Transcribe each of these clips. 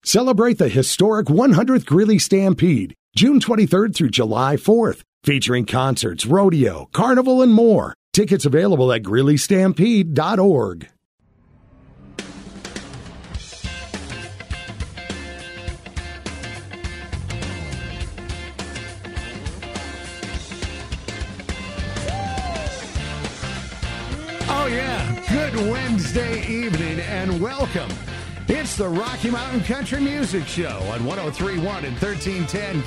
Celebrate the historic 100th Greeley Stampede, June 23rd through July 4th, featuring concerts, rodeo, carnival, and more. Tickets available at GreeleyStampede.org. Oh, yeah. Good Wednesday evening and welcome. It's the Rocky Mountain Country Music Show on 103.1 and 1310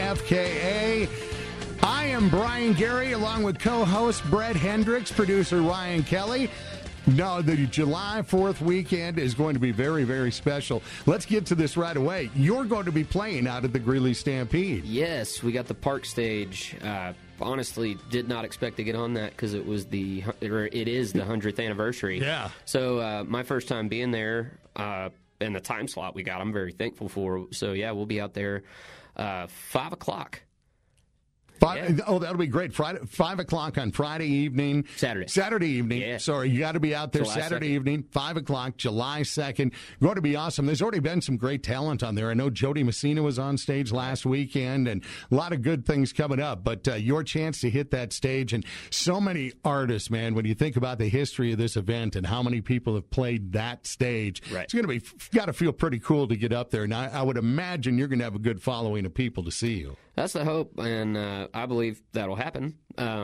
KFKA. I am Brian Gary along with co-host Brett Hendricks, producer Ryan Kelly. No, the July 4th weekend is going to be very, very special. Let's get to this right away. You're going to be playing out at the Greeley Stampede. Yes, we got the park stage. Honestly, did not expect to get on that because it is the 100th anniversary. Yeah. So my first time being there, and the time slot we got, I'm very thankful for. So yeah, we'll be out there 5 o'clock. Yeah. Oh, that'll be great. Friday, 5 o'clock on Friday evening. Saturday evening. Yeah. Sorry, you got to be out there July Saturday 2nd. Evening, 5 o'clock, July 2nd. Going to be awesome. There's already been some great talent on there. I know Jody Messina was on stage last weekend, and a lot of good things coming up. But your chance to hit that stage, and so many artists, man, when you think about the history of this event and how many people have played that stage, right. It's going to be got to feel pretty cool to get up there. And I would imagine you're going to have a good following of people to see you. That's the hope, and I believe that'll happen.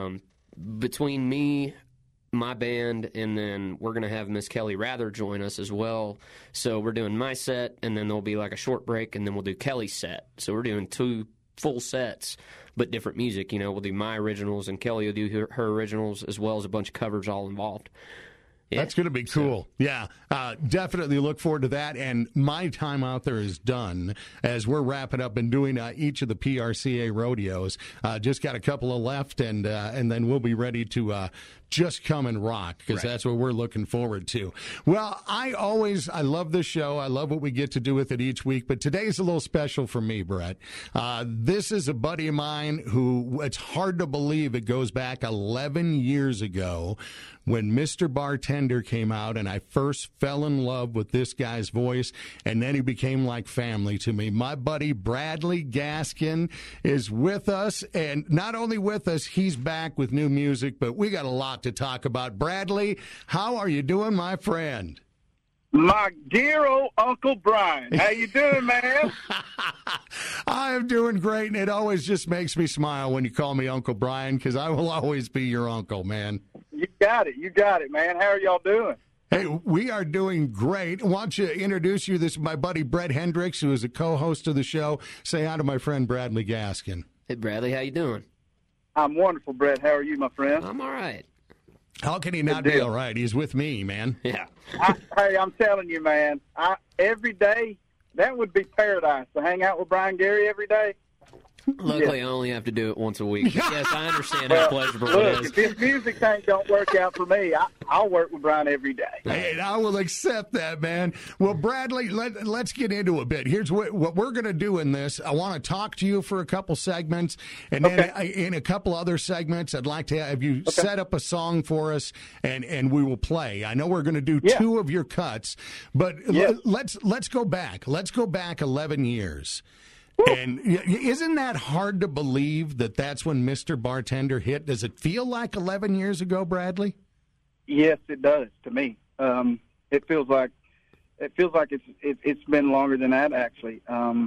Between me, my band, and then we're going to have Miss Kelly Rather join us as well. So we're doing my set, and then there'll be like a short break, and then we'll do Kelly's set. So we're doing 2 full sets, but different music. You know, we'll do my originals, and Kelly will do her originals, as well as a bunch of covers all involved. Yeah. That's going to be cool. Yeah, definitely look forward to that. And my time out there is done as we're wrapping up and doing each of the PRCA rodeos. Just got a couple of left, and then we'll be ready to just come and rock, because that's what we're looking forward to. Well, I love this show. I love what we get to do with it each week, but today's a little special for me, Brett. This is a buddy of mine who, it's hard to believe it goes back 11 years ago when Mr. Bartender came out, and I first fell in love with this guy's voice, and then he became like family to me. My buddy Bradley Gaskin is with us, and not only with us, he's back with new music, but we got a lot to talk about. Bradley, how are you doing, my friend? My dear old Uncle Brian. How you doing, man? I am doing great, and it always just makes me smile when you call me Uncle Brian, because I will always be your uncle, man. You got it, man. How are y'all doing? Hey, we are doing great. Why don't you introduce you? This is my buddy Brett Hendricks, who is a co-host of the show. Say hi to my friend Bradley Gaskin. Hey, Bradley, how you doing? I'm wonderful, Brett. How are you, my friend? I'm all right. How can he not be all right? He's with me, man. Yeah. Hey, I'm telling you, man, every day, that would be paradise, to hang out with Brian Gary every day. Luckily, I only have to do it once a week. But yes, I understand how pleasurable it is. If this music thing don't work out for me, I'll work with Brian every day. Hey, I will accept that, man. Well, Bradley, let's get into a bit. Here's what we're going to do in this. I want to talk to you for a couple segments, and then in a couple other segments, I'd like to have you set up a song for us, and we will play. I know we're going to do 2 of your cuts, but let's go back. Let's go back 11 years. And isn't that hard to believe that that's when Mr. Bartender hit? Does it feel like 11 years ago, Bradley? Yes, it does to me. It feels like it's been longer than that, actually.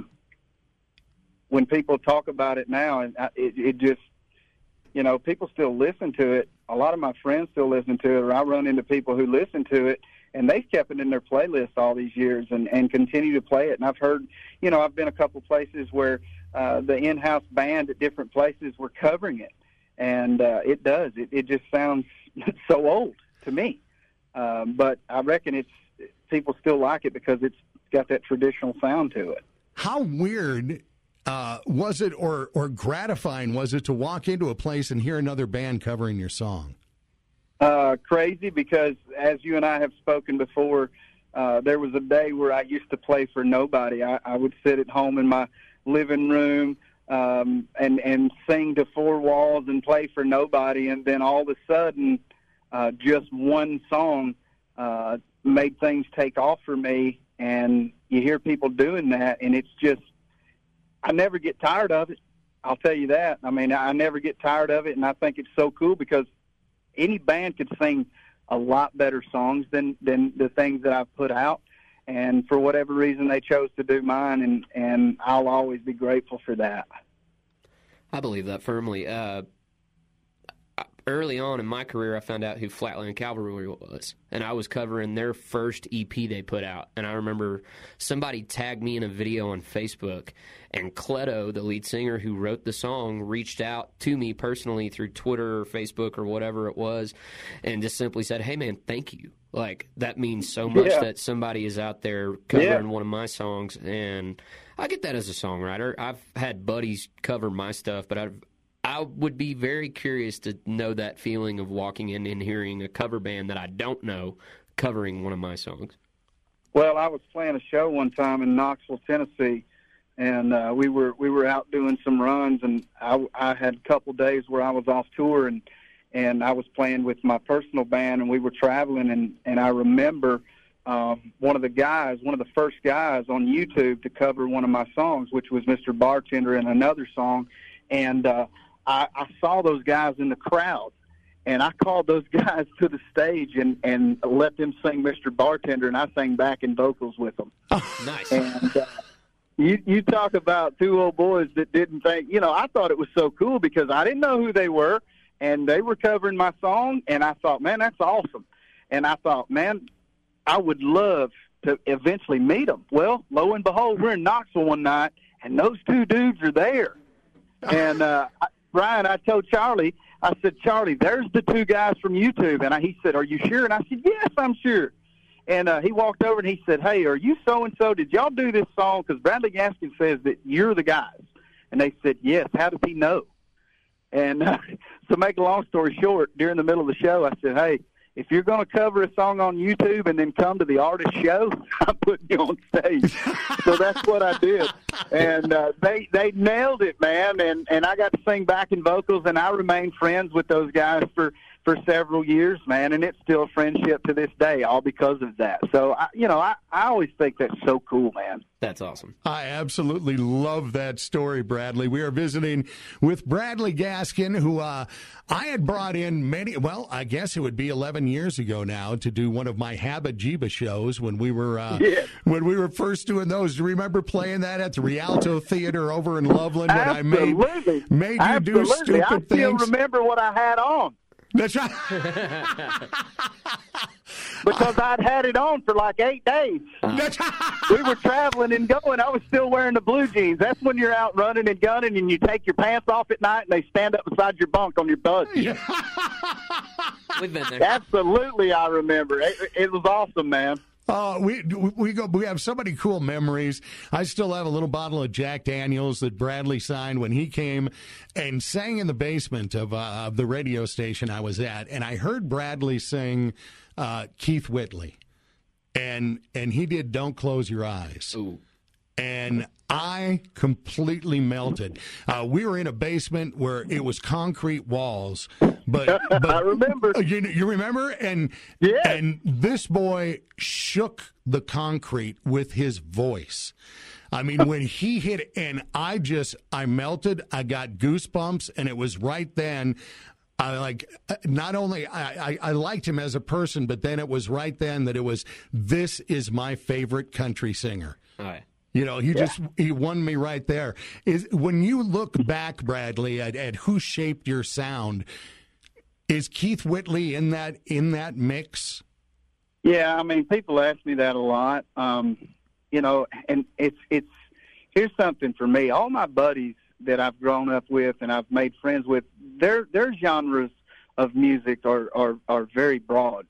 When people talk about it now, and it just, you know, people still listen to it. A lot of my friends still listen to it, or I run into people who listen to it, and they've kept it in their playlist all these years and continue to play it. And I've heard, you know, I've been a couple places where the in-house band at different places were covering it. And it does. It just sounds so old to me. But I reckon people still like it because it's got that traditional sound to it. How weird was it or gratifying was it to walk into a place and hear another band covering your song? Crazy, because as you and I have spoken before, there was a day where I used to play for nobody. I would sit at home in my living room and sing to 4 walls and play for nobody, and then all of a sudden just one song made things take off for me, and you hear people doing that, and it's just, I never get tired of it. I'll tell you that. I mean, I never get tired of it, and I think it's so cool because any band could sing a lot better songs than the things that I've put out. And for whatever reason, they chose to do mine, and I'll always be grateful for that. I believe that firmly. Early on in my career, I found out who Flatland Cavalry was, and I was covering their first EP they put out. And I remember somebody tagged me in a video on Facebook, and Cleto, the lead singer who wrote the song, reached out to me personally through Twitter or Facebook or whatever it was, and just simply said, "Hey, man, thank you. Like, that means so much that somebody is out there covering one of my songs." And I get that as a songwriter. I've had buddies cover my stuff, but I would be very curious to know that feeling of walking in and hearing a cover band that I don't know covering one of my songs. Well, I was playing a show one time in Knoxville, Tennessee, and we were out doing some runs, and I had a couple days where I was off tour, and I was playing with my personal band, and we were traveling, and I remember one of the first guys on YouTube to cover one of my songs, which was Mr. Bartender in another song, and I saw those guys in the crowd, and I called those guys to the stage and let them sing Mr. Bartender, and I sang back in vocals with them. Nice. And you talk about two old boys that didn't think, I thought it was so cool because I didn't know who they were, and they were covering my song, and I thought, man, that's awesome. And I thought, man, I would love to eventually meet them. Well, lo and behold, we're in Knoxville one night, and those two dudes are there. And Brian, I told Charlie, I said, "Charlie, there's the two guys from YouTube." And he said, "Are you sure?" And I said, "Yes, I'm sure." And he walked over and he said, "Hey, are you so-and-so? Did y'all do this song? Because Bradley Gaskin says that you're the guys." And they said, "Yes." How does he know? And to make a long story short, during the middle of the show, I said, "Hey, if you're going to cover a song on YouTube and then come to the artist show, I'm putting you on stage." So that's what I did. And they nailed it, man. And I got to sing back in vocals, and I remained friends with those guys for several years, man. And it's still a friendship to this day, all because of that. So, I always think that's so cool, man. That's awesome. I absolutely love that story, Bradley. We are visiting with Bradley Gaskin, who I had brought in I guess it would be 11 years ago now, to do one of my Habba Jiba shows when we were when we were first doing those. Do you remember playing that at the Rialto Theater over in Loveland when Absolutely. I made you do stupid I still things? remember what I had on. That's right. Because I'd had it on for like 8 days. We were traveling and going. I was still wearing the blue jeans. That's when you're out running and gunning and you take your pants off at night and they stand up beside your bunk on your bus. We've been there. Absolutely, I remember. It was awesome, man. We have so many cool memories. I still have a little bottle of Jack Daniels that Bradley signed when he came and sang in the basement of the radio station I was at, and I heard Bradley sing Keith Whitley, and he did "Don't Close Your Eyes." Ooh. And I completely melted. We were in a basement where it was concrete walls, but I remember. You remember? And this boy shook the concrete with his voice. I mean, when he hit it, and I melted. I got goosebumps, and it was right then. Not only I liked him as a person, but then it was right then that this is my favorite country singer. All right. He won me right there. When you look back, Bradley, at who shaped your sound, is Keith Whitley in that mix? Yeah, I mean, people ask me that a lot. And it's here's something for me. All my buddies that I've grown up with and I've made friends with, their genres of music are very broad.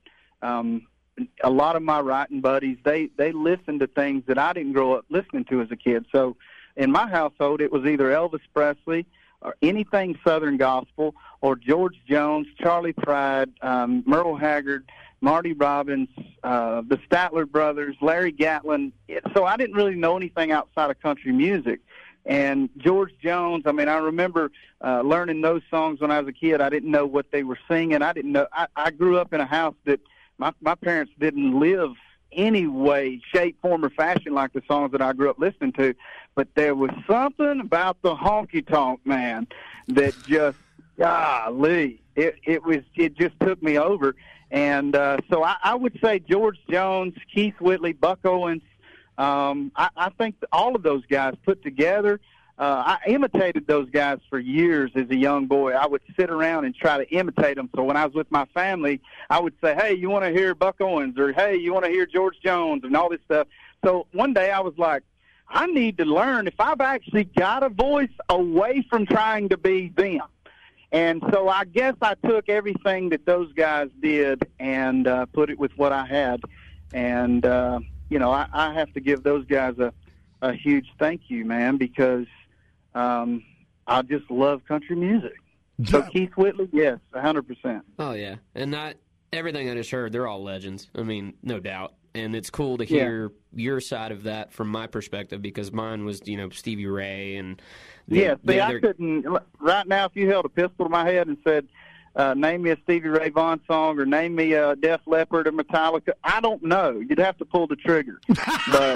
A lot of my writing buddies, they listen to things that I didn't grow up listening to as a kid. So in my household, it was either Elvis Presley or anything Southern gospel, or George Jones, Charlie Pride, Merle Haggard, Marty Robbins, the Statler Brothers, Larry Gatlin. So I didn't really know anything outside of country music. And George Jones, I mean, I remember learning those songs when I was a kid. I didn't know what they were singing. I didn't know. I grew up in a house that my parents didn't live any way, shape, form, or fashion like the songs that I grew up listening to. But there was something about the honky tonk, man, that just, golly, it just took me over. And so I would say George Jones, Keith Whitley, Buck Owens. I think all of those guys put together. I imitated those guys for years as a young boy. I would sit around and try to imitate them. So when I was with my family, I would say, hey, you want to hear Buck Owens? Or, hey, you want to hear George Jones? And all this stuff. So one day I was like, I need to learn if I've actually got a voice away from trying to be them. And so I guess I took everything that those guys did and put it with what I had. And, I have to give those guys a huge thank you, man, because I just love country music. So Keith Whitley, yes, 100%. Oh, yeah. And everything I just heard, they're all legends. I mean, no doubt. And it's cool to hear your side of that from my perspective, because mine was, Stevie Ray and I couldn't. Right now, if you held a pistol to my head and said, name me a Stevie Ray Vaughan song or name me a Def Leppard or Metallica, I don't know. You'd have to pull the trigger. But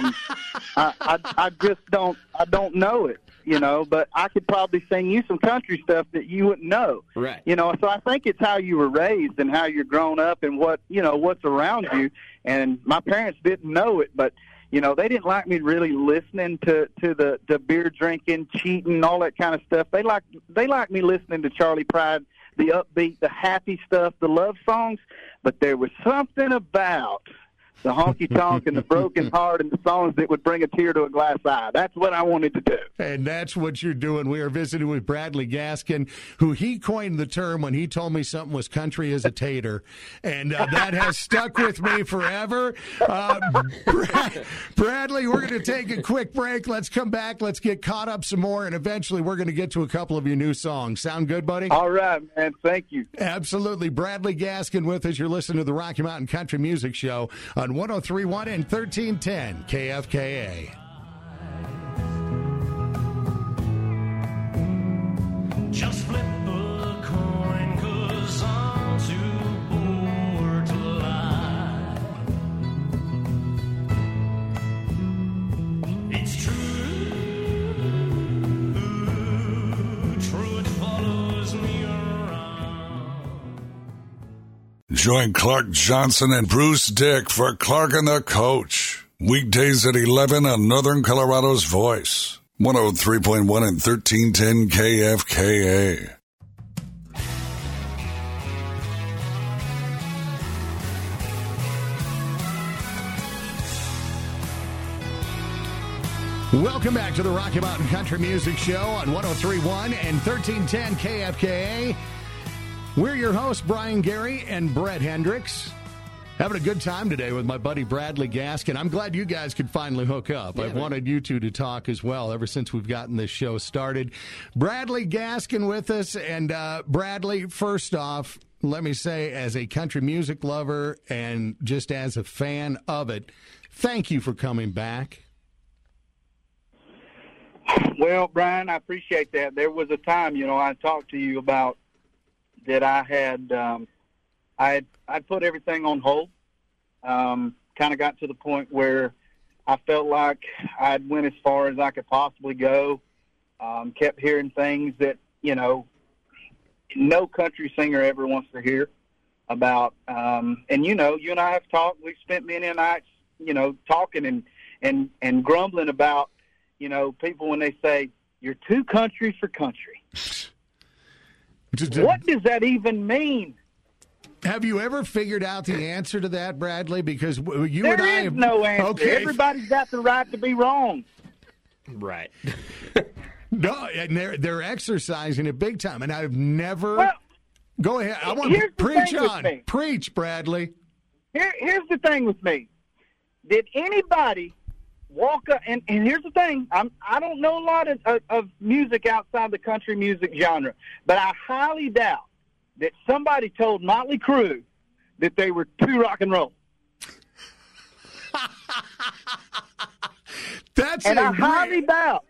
I just don't. I don't know it. But I could probably sing you some country stuff that you wouldn't know. Right. So I think it's how you were raised and how you're grown up and what's around you. And my parents didn't know it, but they didn't like me really listening to the beer drinking, cheating, all that kind of stuff. They like me listening to Charlie Pride, the upbeat, the happy stuff, the love songs. But there was something about the honky-tonk and the broken heart and the songs that would bring a tear to a glass eye. That's what I wanted to do. And that's what you're doing. We are visiting with Bradley Gaskin, who he coined the term when he told me something was country as a tater. And that has stuck with me forever. Bradley, we're going to take a quick break. Let's come back. Let's get caught up some more. And eventually we're going to get to a couple of your new songs. Sound good, buddy? All right, man. Thank you. Absolutely. Bradley Gaskin with us. You're listening to the Rocky Mountain Country Music Show on 103.1 and 1310 KFKA. Just flip a coin, 'cause I'm too bored to lie. It's true, it follows me around. Join Clark Johnson and Bruce Dick for Clark and the Coach. Weekdays at 11 on Northern Colorado's Voice. 103.1 and 1310 KFKA. Welcome back to the Rocky Mountain Country Music Show on 103.1 and 1310 KFKA. We're your hosts, Brian Gary and Brett Hendricks. Having a good time today with my buddy Bradley Gaskin. I'm glad you guys could finally hook up. Yeah, I've wanted you two to talk as well ever since we've gotten this show started. Bradley Gaskin with us. And Bradley, first off, let me say, as a country music lover and just as a fan of it, thank you for coming back. Well, Brian, I appreciate that. There was a time, I talked to you about that I had I'd put everything on hold. Kind of got to the point where I felt like I'd went as far as I could possibly go. Kept hearing things that, no country singer ever wants to hear about. And, you and I have talked. We've spent many nights, talking and grumbling about, people when they say, you're too country for country. What does that even mean? Have you ever figured out the answer to that, Bradley? Because you there and I is no answer. Okay. Everybody's got the right to be wrong. Right. No, and they're exercising it big time, and I've never. Go ahead. I want to preach on. Preach, Bradley. Here's the thing with me. Did anybody walk up? And here's the thing. I don't know a lot of music outside the country music genre, but I highly doubt that somebody told Motley Crue that they were too rock and roll. I highly doubt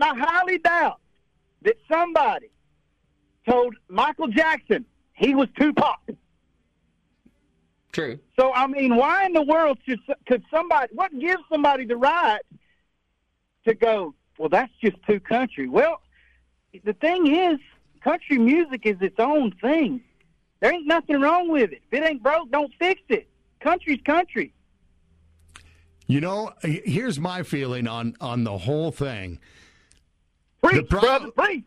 that somebody told Michael Jackson he was too pop. True. So, I mean, why in the world could somebody, what gives somebody the right to go, well, that's just too country? Well, the thing is, country music is its own thing. There ain't nothing wrong with it. If it ain't broke, don't fix it. Country's country. You know, here's my feeling on the whole thing. Preach, brother, preach.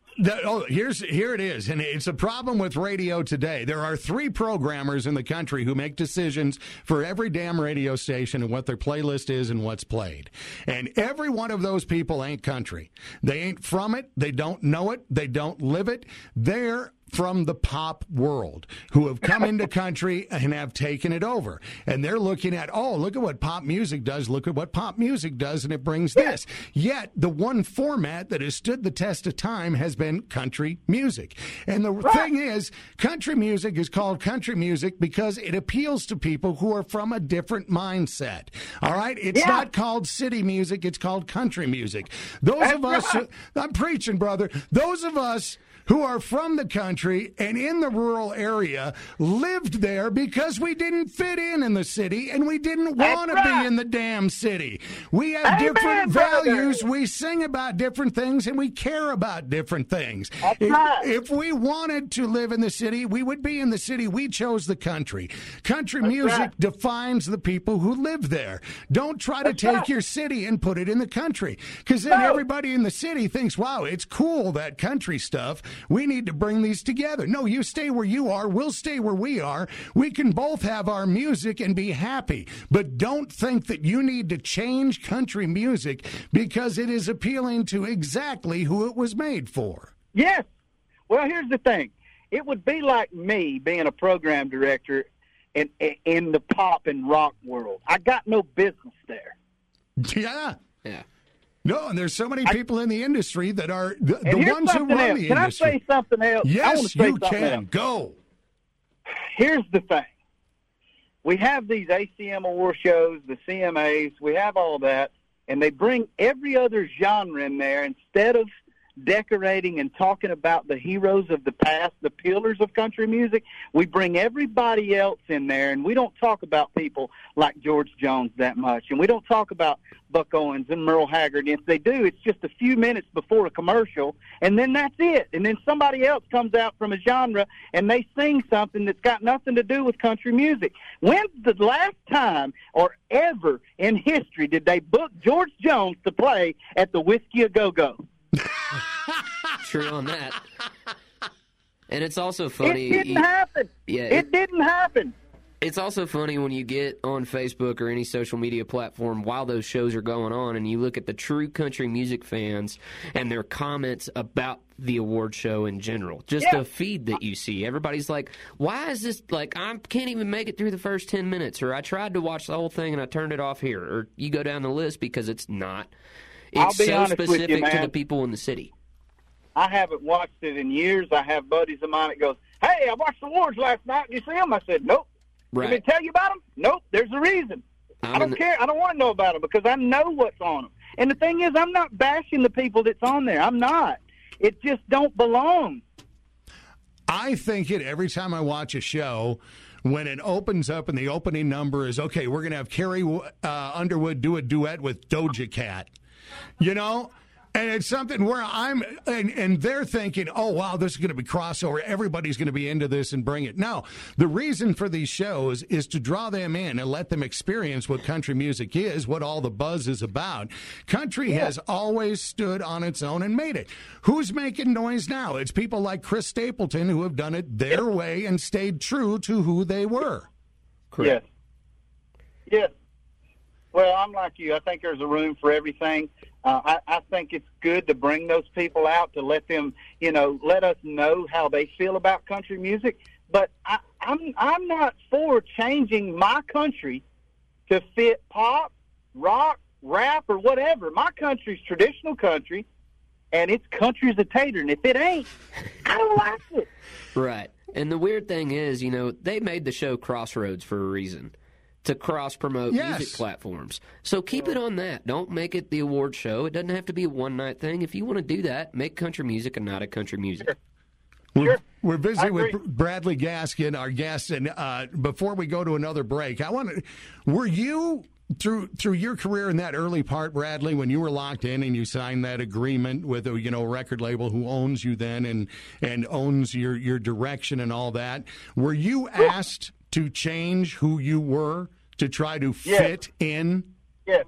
Here it is, and it's a problem with radio today. There are 3 programmers in the country who make decisions for every damn radio station and what their playlist is and what's played. And every one of those people ain't country. They ain't from it. They don't know it. They don't live it. They're from the pop world who have come into country and have taken it over. And they're looking at, oh, look at what pop music does. Look at what pop music does, and it brings this. Yet the one format that has stood the test of time has been country music. And the thing is, country music is called country music because it appeals to people who are from a different mindset. All right? It's not called city music. It's called country music. Those of us, I'm preaching, brother, those of us who are from the country and in the rural area lived there because we didn't fit in the city and we didn't want to be in the damn city. We have different values. We sing about different things and we care about different things. If we wanted to live in the city, we would be in the city. We chose the country. Country music defines the people who live there. Don't try to take your city and put it in the country, because then everybody in the city thinks, wow, it's cool, that country stuff. We need to bring these together. No, you stay where you are. We'll stay where we are. We can both have our music and be happy. But don't think that you need to change country music because it is appealing to exactly who it was made for. Yes. Well, here's the thing. It would be like me being a program director in the pop and rock world. I got no business there. Yeah. Yeah. No, and there's so many people in the industry that are the ones who run the industry. Can I say something else? Yes, you can. Go. Here's the thing. We have these ACM award shows, the CMAs, we have all that, and they bring every other genre in there instead of decorating and talking about the heroes of the past, the pillars of country music. We bring everybody else in there, and we don't talk about people like George Jones that much, and we don't talk about Buck Owens and Merle Haggard. If they do, it's just a few minutes before a commercial, and then that's it. And then somebody else comes out from a genre, and they sing something that's got nothing to do with country music. When's the last time or ever in history did they book George Jones to play at the Whiskey A Go-Go? True on that. And it's also funny. It didn't happen. Yeah, it didn't happen. It's also funny when you get on Facebook or any social media platform while those shows are going on and you look at the true country music fans and their comments about the award show in general. Just the feed that you see. Everybody's like, why is this, like, I can't even make it through the first 10 minutes, or I tried to watch the whole thing and I turned it off here. Or you go down the list because it's not. It's so specific to the people in the city. I haven't watched it in years. I have buddies of mine that goes, hey, I watched the awards last night. Did you see them? I said, nope. Right. Did they tell you about them? Nope. There's a reason. I don't care. I don't want to know about them because I know what's on them. And the thing is, I'm not bashing the people that's on there. I'm not. It just don't belong. I think it every time I watch a show, when it opens up and the opening number is, okay, we're going to have Carrie Underwood do a duet with Doja Cat. You know? And it's something where I'm, and they're thinking, oh, wow, this is going to be crossover. Everybody's going to be into this and bring it. No, the reason for these shows is to draw them in and let them experience what country music is, what all the buzz is about. Country has always stood on its own and made it. Who's making noise now? It's people like Chris Stapleton who have done it their way and stayed true to who they were. Correct. Yes. Well, I'm like you. I think there's a room for everything. I think it's good to bring those people out to let them, let us know how they feel about country music. But I'm not for changing my country to fit pop, rock, rap, or whatever. My country's traditional country, and it's country as a tater. And if it ain't, I don't like it. Right. And the weird thing is, they made the show Crossroads for a reason. To cross-promote music platforms. So keep it on that. Don't make it the award show. It doesn't have to be a one-night thing. If you want to do that, make country music and not a country music. Sure. We're I visiting agree. with Bradley Gaskin, our guest, and before we go to another break, were you through your career in that early part, Bradley, when you were locked in and you signed that agreement with a record label who owns you then and owns your direction and all that? Were you asked to change who you were to try to fit in? Yes.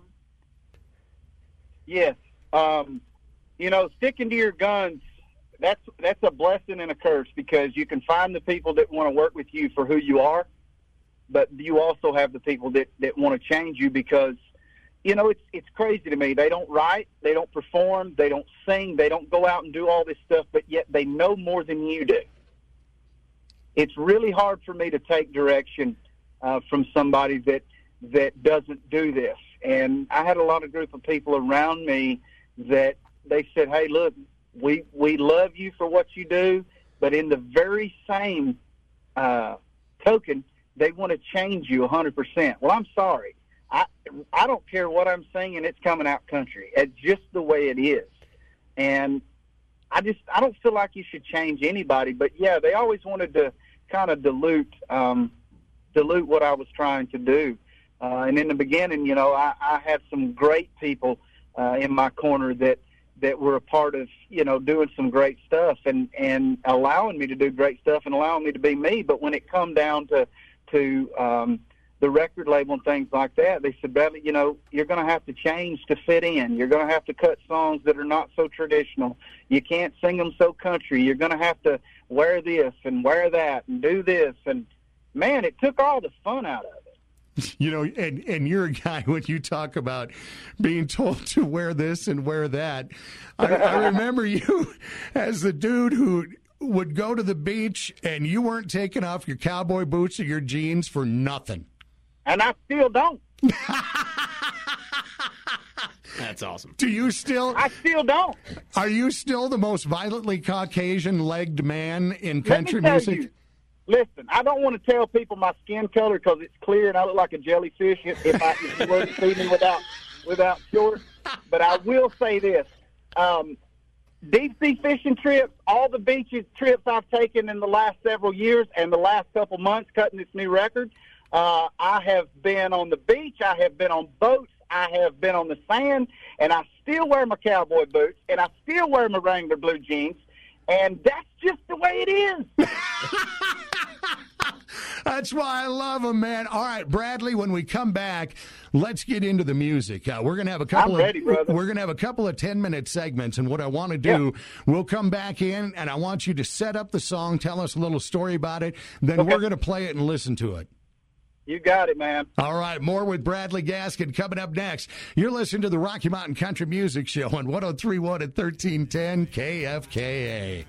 Yes. Sticking to your guns, that's a blessing and a curse, because you can find the people that want to work with you for who you are, but you also have the people that want to change you because, it's crazy to me. They don't write, they don't perform, they don't sing, they don't go out and do all this stuff, but yet they know more than you do. It's really hard for me to take direction from somebody that doesn't do this. And I had a lot of group of people around me that they said, hey, look, we love you for what you do, but in the very same token, they want to change you 100%. Well, I'm sorry. I don't care what I'm singing. It's coming out country. It's just the way it is. And I don't feel like you should change anybody. But, yeah, they always wanted to kind of dilute what I was trying to do. And in the beginning, I had some great people in my corner that were a part of, doing some great stuff and allowing me to do great stuff and allowing me to be me. But when it come down to the record label and things like that, they said, Bradley, you're going to have to change to fit in. You're going to have to cut songs that are not so traditional. You can't sing them so country. You're going to have to wear this and wear that and do this. And, man, it took all the fun out of it. And you're a guy, when you talk about being told to wear this and wear that, I remember you as the dude who would go to the beach and you weren't taking off your cowboy boots or your jeans for nothing. And I still don't. That's awesome. Do you still? I still don't. Are you still the most violently Caucasian-legged man in country Let me tell music? you, listen, I don't want to tell people my skin color because it's clear and I look like a jellyfish if you were to see me without shorts. But I will say this. Deep sea fishing trips, all the beaches trips I've taken in the last several years and the last couple months cutting this new record, I have been on the beach, I have been on boats, I have been on the sand, and I still wear my cowboy boots, and I still wear my Wrangler blue jeans, and that's just the way it is. That's why I love him, man. All right, Bradley, when we come back, let's get into the music. We're going to have a couple I'm ready, brother. We're going to have a couple of 10-minute segments, and what I want to do, we'll come back in, and I want you to set up the song, tell us a little story about it, then we're going to play it and listen to it. You got it, man. All right, more with Bradley Gaskin coming up next. You're listening to the Rocky Mountain Country Music Show on 103.1 and 1310 KFKA.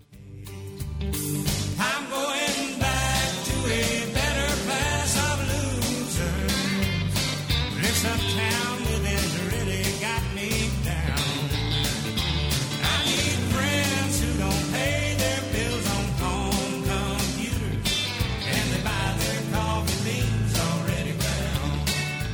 I'm going back to a better class of losers. This uptown living's really got me down. I need friends who don't pay their bills on home computers, and they buy their coffee beans already ground.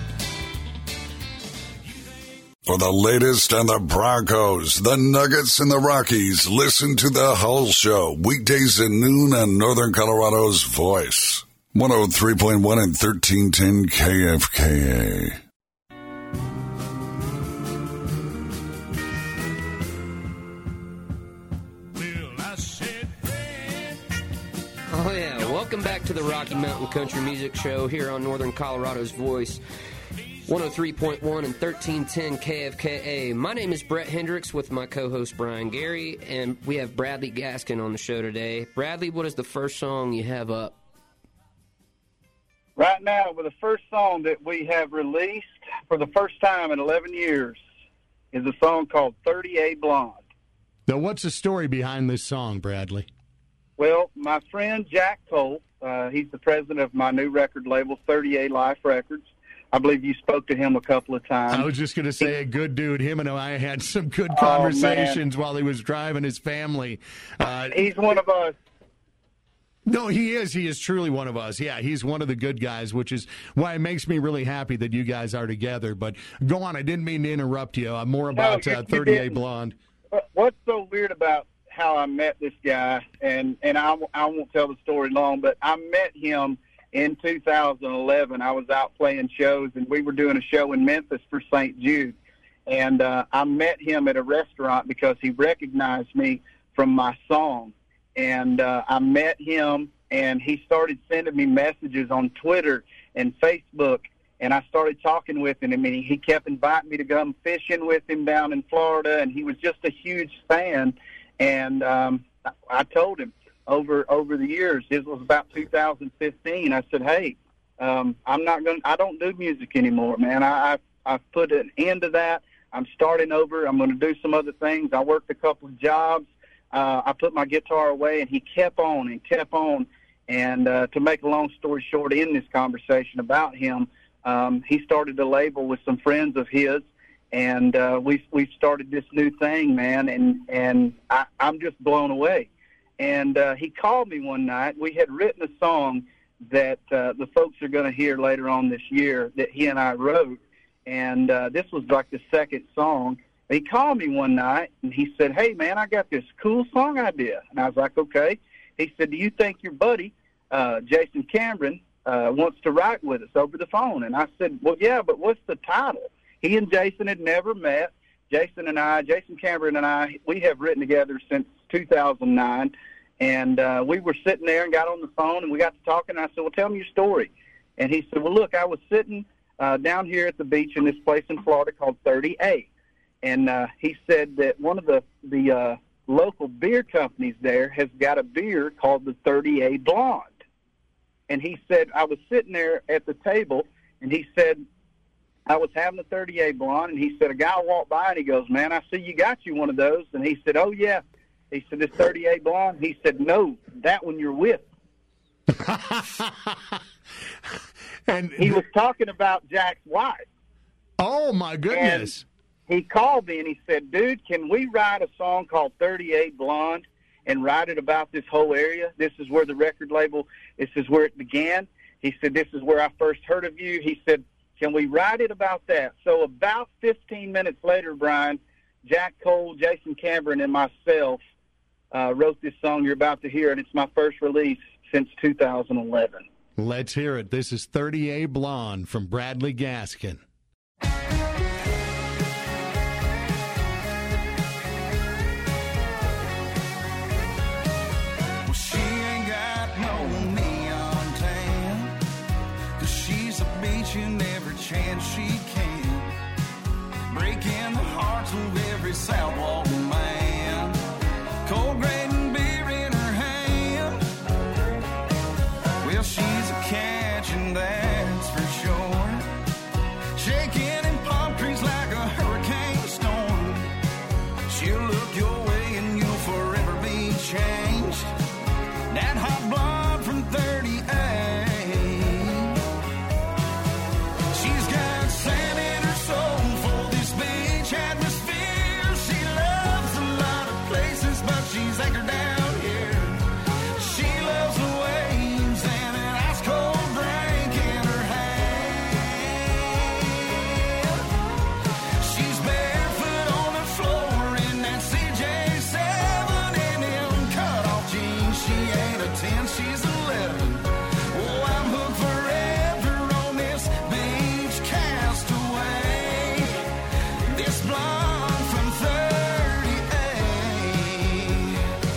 For the latest on the Broncos, the Nuggets, and the Rockies, listen to The Hull Show, weekdays at noon on Northern Colorado's Voice. 103.1 and 1310 KFKA. Well, I said, friend, Oh, yeah. Welcome back to the Rocky Mountain Country Music Show here on Northern Colorado's Voice, 103.1 and 1310 KFKA. My name is Brett Hendricks with my co-host Brian Gary, and we have Bradley Gaskin on the show today. Bradley, what is the first song you have up? Right now, with the first song that we have released for the first time in 11 years is a song called 38 Blonde. Now, what's the story behind this song, Bradley? Well, my friend Jack Cole, he's the president of my new record label, 38 Life Records. I believe you spoke to him a couple of times. I was just going to say, a good dude. Him and I had some good conversations while he was driving his family. He's one of us. No, he is. He is truly one of us. Yeah, he's one of the good guys, which is why it makes me really happy that you guys are together. But go on. I didn't mean to interrupt you. More about you 38 didn't. Blonde. What's so weird about how I met this guy, and I won't tell the story long, but I met him in 2011. I was out playing shows, and we were doing a show in Memphis for St. Jude. And I met him at a restaurant because he recognized me from my song. And I met him, and he started sending me messages on Twitter and Facebook. And I started talking with him, and he kept inviting me to come fishing with him down in Florida. And he was just a huge fan. And I told him over the years, it was about 2015, I said, hey, I don't do music anymore, man. I've put an end to that. I'm starting over. I'm going to do some other things. I worked a couple of jobs. I put my guitar away, and he kept on and kept on. And to make a long story short, in this conversation about him, he started a label with some friends of his, and we started this new thing, man. And I'm just blown away. And he called me one night. We had written a song that the folks are going to hear later on this year that he and I wrote. And this was like the second song. He called me one night, and he said, hey, man, I got this cool song idea. And I was like, okay. He said, do you think your buddy, Jason Cameron, wants to write with us over the phone? And I said, well, yeah, but what's the title? He and Jason had never met. Jason Cameron and I, we have written together since 2009. And we were sitting there and got on the phone, and we got to talking. And I said, well, tell me your story. And he said, well, look, I was sitting down here at the beach in this place in Florida called 30A. And he said that one of the local beer companies there has got a beer called the 30A Blonde. And he said, I was sitting there at the table, and he said, I was having the 30A Blonde, and he said, a guy walked by, and he goes, man, I see you got you one of those. And he said, oh, yeah. He said, this 30A Blonde? He said, no, that one you're with. And he was talking about Jack's wife. Oh, my goodness. And he called me and he said, dude, can we write a song called 38 Blonde and write it about this whole area? This is where the record label, this is where it began. He said, this is where I first heard of you. He said, can we write it about that? So about 15 minutes later, Brian, Jack Cole, Jason Cameron, and myself wrote this song you're about to hear, and it's my first release since 2011. Let's hear it. This is 30A Blonde from Bradley Gaskin. Well, she ain't got no neon tan, 'cause she's a beach in every chance she can, breaking the hearts of every sidewalk man. Cold grain beer in her hand. Well, she's a catch, and that's for sure. Shaking in palm trees like a hurricane storm. She'll look your way and you'll forever be changed. That hot blonde from 38. She's got sand in her soul for this beach atmosphere. She loves a lot of places, but she's anchored down here. She loves the waves and an ice cold drink in her hand. She's barefoot on the floor in that CJ7 and them cut-off jeans. She ain't a 10, she's 11. Oh, I'm hooked forever on this beach castaway. This blonde from 38.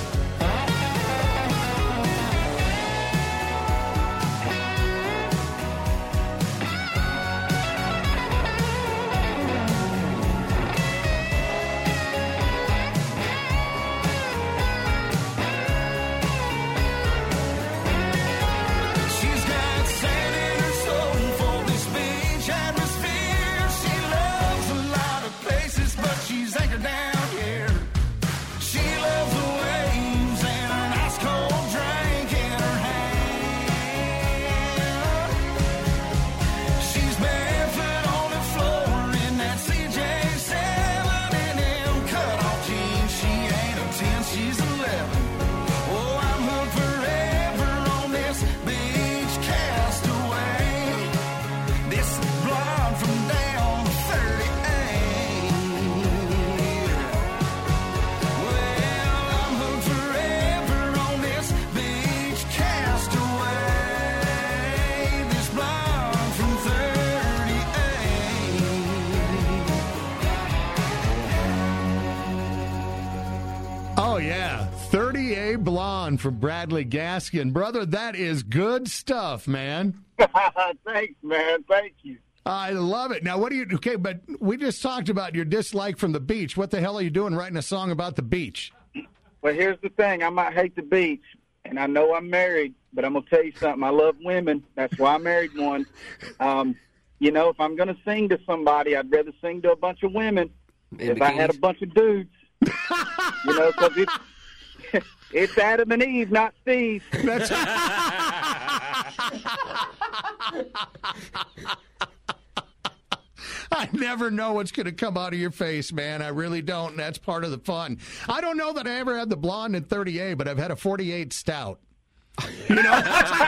She's got sand in her soul for this beach atmosphere. She loves a lot of places, but she's anchored down here. She loves the waves and an ice cold drink in her hand. She's barefoot on the floor in that CJ7 and them cut-off jeans. She ain't a 10, she's 11. Oh, I'm hooked forever on this beach castaway. This blonde from down 38. Oh, yeah. 30A Blonde from Bradley Gaskin. Brother, that is good stuff, man. Thanks, man. Thank you. I love it. Now, okay, but we just talked about your dislike from the beach. What the hell are you doing writing a song about the beach? Well, here's the thing. I might hate the beach, and I know I'm married, but I'm going to tell you something. I love women. That's why I married one. You know, if I'm going to sing to somebody, I'd rather sing to a bunch of women if I had a bunch of dudes. You know, because it's Adam and Eve, not Steve. That's I never know what's going to come out of your face, man. I really don't. And that's part of the fun. I don't know that I ever had the blonde in 30A, but I've had a 48 stout. You know?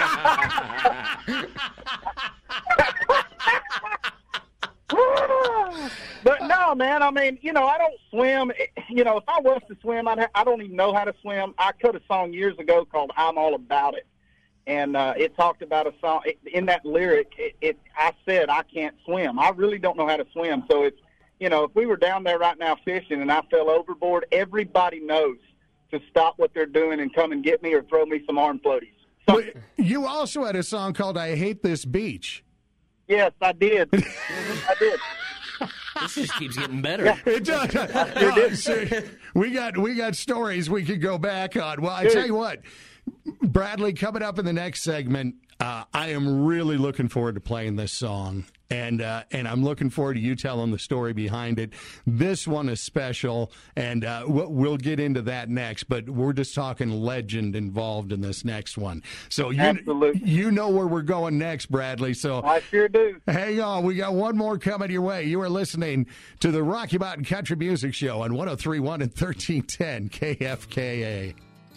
But no, man, I mean, you know, I don't swim. You know, if I was to swim, I don't even know how to swim. I cut a song years ago called I'm All About It. And it talked about a song. In that lyric, I said I can't swim. I really don't know how to swim. So it's, you know, if we were down there right now fishing and I fell overboard, everybody knows to stop what they're doing and come and get me or throw me some arm floaties. But you also had a song called I Hate This Beach. Yes, I did. I did. This just keeps getting better. Yeah. It does. We got stories we could go back on. Well, I tell you what, Bradley, coming up in the next segment, I am really looking forward to playing this song, and I'm looking forward to you telling the story behind it. This one is special, and we'll get into that next, but we're just talking legend involved in this next one. So you know where we're going next, Bradley. So I sure do. Hang on. We got one more coming your way. You are listening to the Rocky Mountain Country Music Show on 103.1 and 1310 KFKA.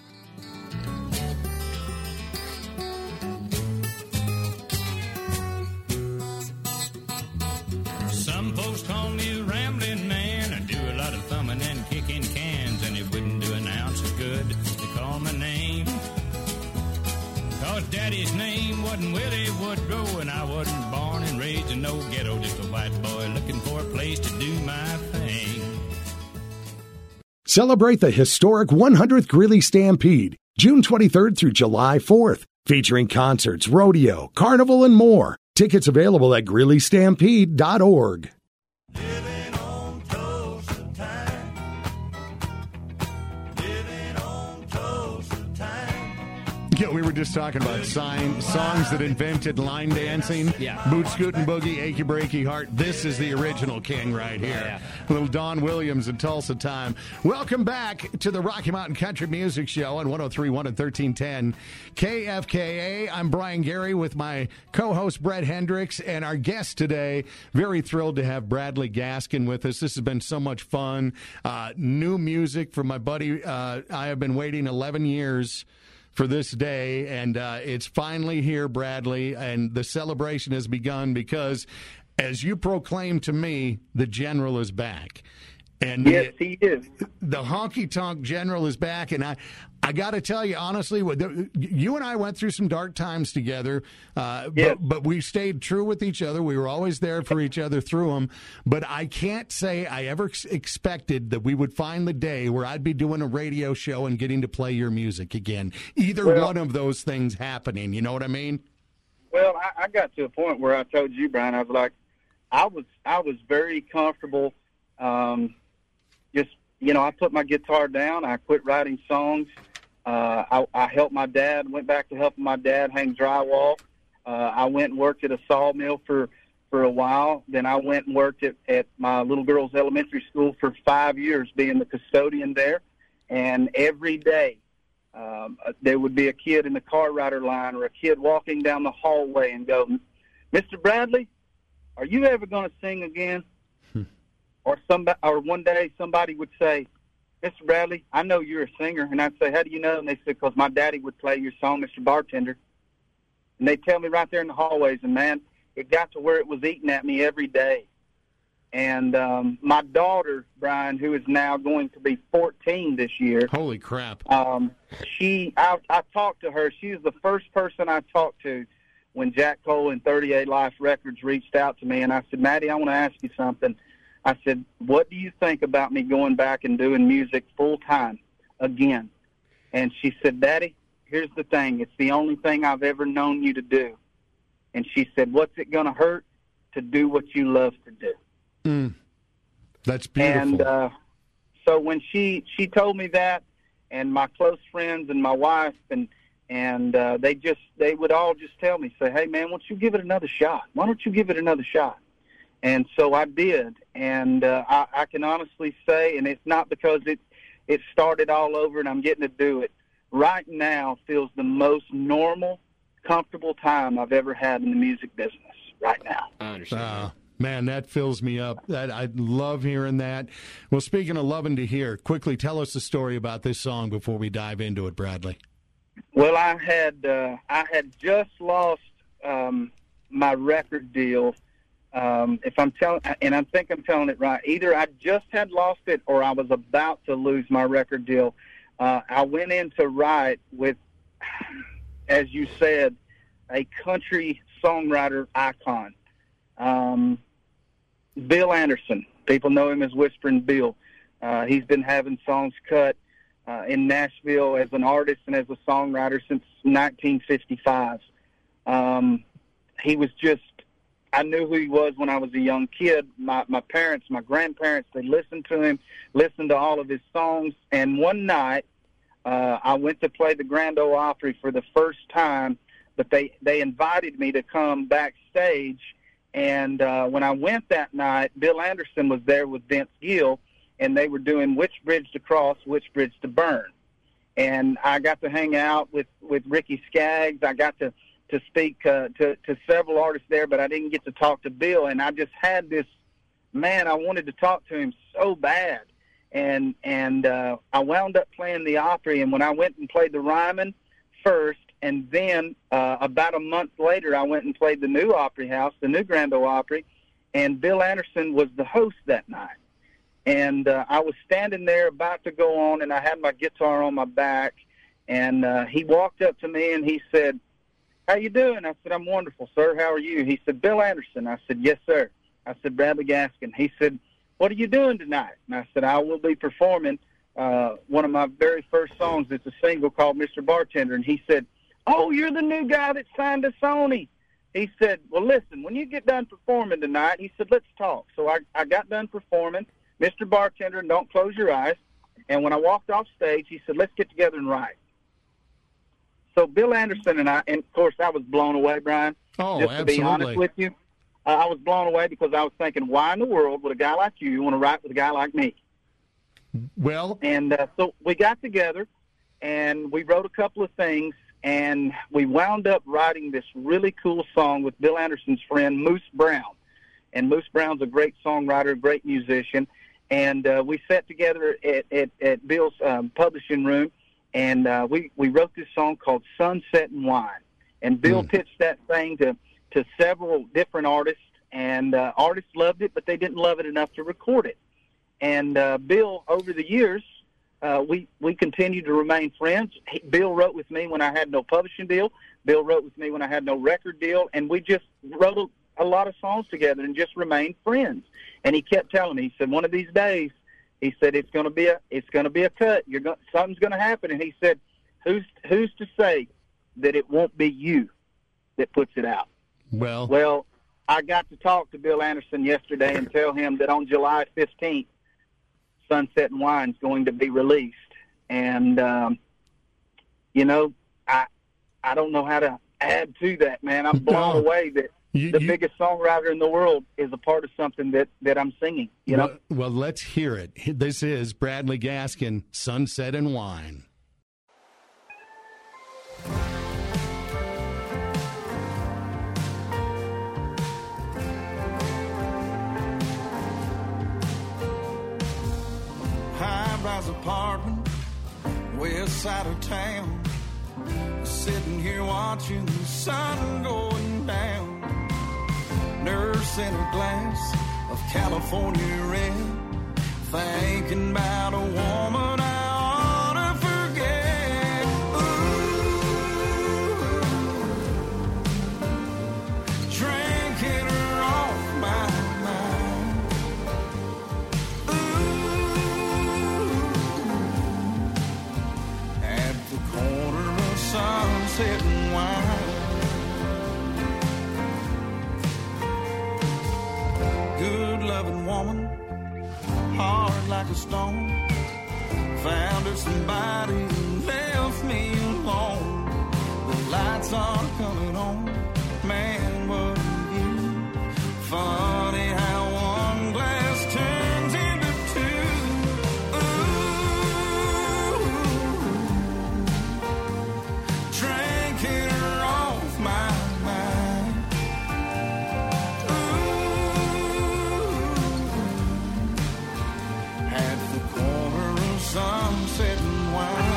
Some folks call me a rambling man. I do a lot of thumbing and kicking cans, and it wouldn't do an ounce of good to call my name. Cause Daddy's name wasn't Willie Woodrow, and I wasn't born and raised in no ghetto, just a white boy looking for a place to do my thing. Celebrate the historic 100th Greeley Stampede, June 23rd through July 4th, featuring concerts, rodeo, carnival, and more. Tickets available at GreeleyStampede.org. Living on toast time. Living on toast time. Yeah, we were just talking about songs that invented line dancing. Yeah. Boot Scootin' Boogie, Achy Breaky Heart. This is the original king right here. Yeah. Little Don Williams and Tulsa Time. Welcome back to the Rocky Mountain Country Music Show on 103.1 and 1310 KFKA. I'm Brian Gary with my co-host Brett Hendricks, and our guest today, very thrilled to have Bradley Gaskin with us. This has been so much fun. New music from my buddy. I have been waiting 11 years for this day, and it's finally here, Bradley, and the celebration has begun because, as you proclaimed to me, the General is back. And Yes, he is. the honky-tonk General is back, and I got to tell you, honestly, you and I went through some dark times together, Yes. but we stayed true with each other. We were always there for each other through them, but I can't say I ever expected that we would find the day where I'd be doing a radio show and getting to play your music again. Either one of those things happening, you know what I mean? Well, I got to a point where I told you, Brian, I was like, I was very comfortable. Just, you know, I put my guitar down. I quit writing songs. I helped my dad, went back to helping my dad hang drywall. I went and worked at a sawmill for a while. Then I went and worked at my little girl's elementary school for 5 years, being the custodian there. And every day there would be a kid in the car rider line or a kid walking down the hallway and go, "Mr. Bradley, are you ever going to sing again?" Or one day somebody would say, "Mr. Bradley, I know you're a singer." And I'd say, "How do you know?" And they said, "Because my daddy would play your song, Mr. Bartender." And they'd tell me right there in the hallways, and, man, it got to where it was eating at me every day. And my daughter, Brian, who is now going to be 14 this year. Holy crap. I talked to her. She was the first person I talked to when Jack Cole and 38 Life Records reached out to me. And I said, "Maddie, I want to ask you something." I said, "What do you think about me going back and doing music full time again. And she said, Daddy, here's the thing. It's the only thing I've ever known you to do. And she said, what's it going to hurt? To do what you love to do. That's beautiful. And so when she told me that, and my close friends and my wife, and they would all just tell me, say, hey, man, why don't you give it another shot? Why don't you give it another shot? And so I did. And I can honestly say, and it's not because it started all over and I'm getting to do it, right now feels the most normal, comfortable time I've ever had in the music business right now. I understand. Man, that fills me up. I love hearing that. Well, speaking of loving to hear, quickly tell us the story about this song before we dive into it, Bradley. Well, I had just lost my record deal. If I'm telling, and I think I'm telling it right, either I just had lost it or I was about to lose my record deal. I went in to write with, as you said, a country songwriter icon. Bill Anderson. People know him as Whispering Bill. He's been having songs cut in Nashville as an artist and as a songwriter since 1955. He was just, I knew who he was when I was a young kid. My parents, my grandparents, they listened to him, listened to all of his songs. And one night, I went to play the Grand Ole Opry for the first time, but they invited me to come backstage. And when I went that night, Bill Anderson was there with Vince Gill, and they were doing Which Bridge to Cross, Which Bridge to Burn. And I got to hang out with Ricky Skaggs. I got to speak to several artists there, but I didn't get to talk to Bill. And I just had this, man, I wanted to talk to him so bad. And I wound up playing the Opry, and when I went and played the Ryman first, and then about a month later, I went and played the new Opry House, the new Grand Ole Opry, and Bill Anderson was the host that night. And I was standing there about to go on, and I had my guitar on my back, and he walked up to me, and he said, how you doing? I said, I'm wonderful, sir. How are you? He said, Bill Anderson. I said, yes, sir. I said, Bradley Gaskin. He said, what are you doing tonight? And I said, I will be performing one of my very first songs. It's a single called Mr. Bartender. And he said, oh, you're the new guy that signed to Sony. He said, well, listen, when you get done performing tonight, he said, let's talk. So I got done performing Mr. Bartender and Don't Close Your Eyes. And when I walked off stage, he said, let's get together and write. So Bill Anderson and I, and of course I was blown away, Brian. Oh, just to be honest with you. I was blown away because I was thinking, why in the world would a guy like you want to write with a guy like me? Well, and so we got together and we wrote a couple of things, and we wound up writing this really cool song with Bill Anderson's friend, Moose Brown. And Moose Brown's a great songwriter, great musician. And we sat together at Bill's publishing room, and we wrote this song called Sunset and Wine. And Bill pitched that thing to several different artists, and artists loved it, but they didn't love it enough to record it. And Bill, over the years, we continued to remain friends. Bill wrote with me when I had no publishing deal. Bill wrote with me when I had no record deal, and we just wrote a lot of songs together and just remained friends. And he kept telling me, he said, one of these days, he said, it's going to be a cut. Something's going to happen. And he said, who's to say that it won't be you that puts it out? Well, I got to talk to Bill Anderson yesterday and tell him that on July 15th, Sunset and Wine is going to be released. And, I don't know how to add to that, man. I'm blown away that the biggest songwriter in the world is a part of something that I'm singing, you know? Well, let's hear it. This is Bradley Gaskin, Sunset and Wine. High-rise apartment, west side of town. Sitting here watching the sun going down. Nursing a glass of California red. Thinking about a woman I ought to forget. Ooh, drinking her off my mind. Ooh, sunset and wine. Good loving woman, hard like a stone. Found her somebody who left me alone. The lights are coming on, man, what are you? Funny how one glass turns into two. Ooh, drinking her off my mind. Ooh, at the corner of sunset and wine.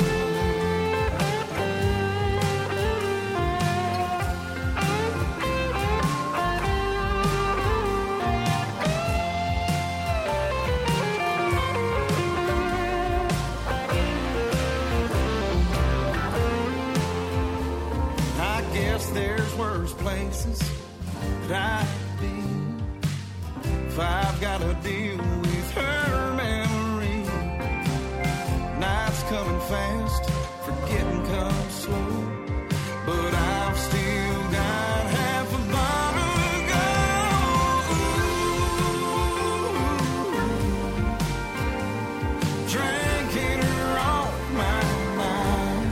There's worse places that I've been if I've got to deal with her memory. Nights coming fast, forgetting comes slow, but I've still got half a bottle to go. Ooh, drinking her off my mind.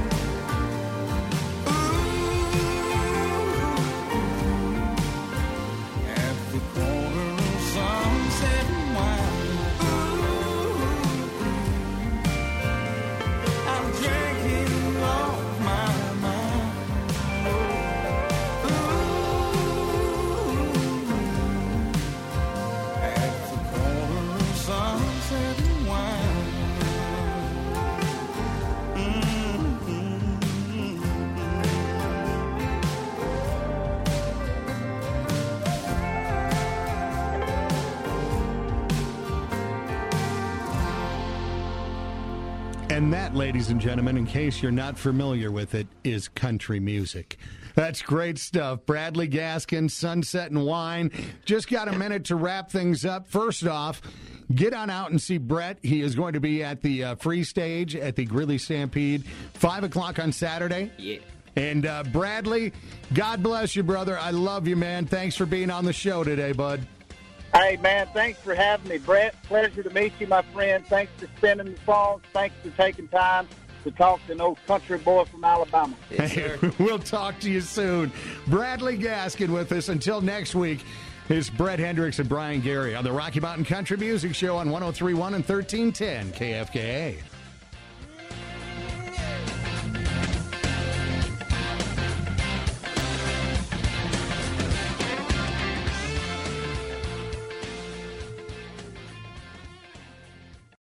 And that, ladies and gentlemen, in case you're not familiar with it, is country music. That's great stuff. Bradley Gaskin, Sunset and Wine. Just got a minute to wrap things up. First off, get on out and see Brett. He is going to be at the free stage at the Greeley Stampede, 5 o'clock on Saturday. Yeah. And Bradley, God bless you, brother. I love you, man. Thanks for being on the show today, bud. Hey, man, thanks for having me, Brett. Pleasure to meet you, my friend. Thanks for spinning the songs. Thanks for taking time to talk to an old country boy from Alabama. Yes, sir. We'll talk to you soon. Bradley Gaskin with us. Until next week, it's Brett Hendricks and Brian Gary on the Rocky Mountain Country Music Show on 103.1 and 1310 KFKA.